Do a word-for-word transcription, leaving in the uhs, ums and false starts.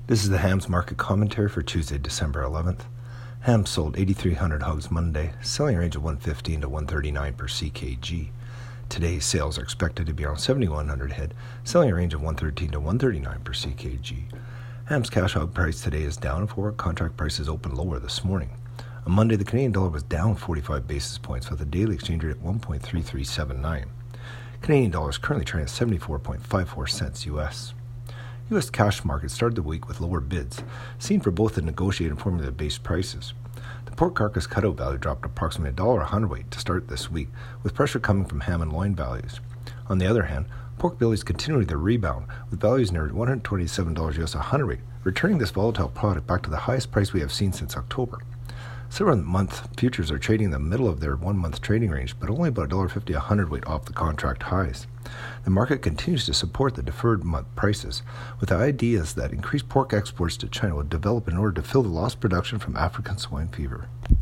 This is the Hams market commentary for Tuesday, December eleventh. Hams sold eighty-three hundred hogs Monday, selling a range of one fifteen to one thirty-nine per C K G. Today's sales are expected to be around seventy-one hundred head, selling a range of one thirteen to one thirty-nine per C K G. Hams cash hog price today is down, and forward contract prices opened lower this morning. On Monday, the Canadian dollar was down forty-five basis points with a daily exchange rate at one point three three seven nine. Canadian dollar is currently trading at seventy-four point five four cents U S. U S cash market started the week with lower bids, seen for both the negotiated and formula-based prices. The pork carcass cutout value dropped approximately one dollar a hundredweight to start this week, with pressure coming from ham and loin values. On the other hand, pork bellies continued their rebound, with values near one hundred twenty-seven dollars U S a hundredweight, returning this volatile product back to the highest price we have seen since October. Several-month futures are trading in the middle of their one-month trading range, but only about one dollar fifty a hundredweight off the contract highs. The market continues to support the deferred month prices, with the ideas that increased pork exports to China will develop in order to fill the lost production from African swine fever.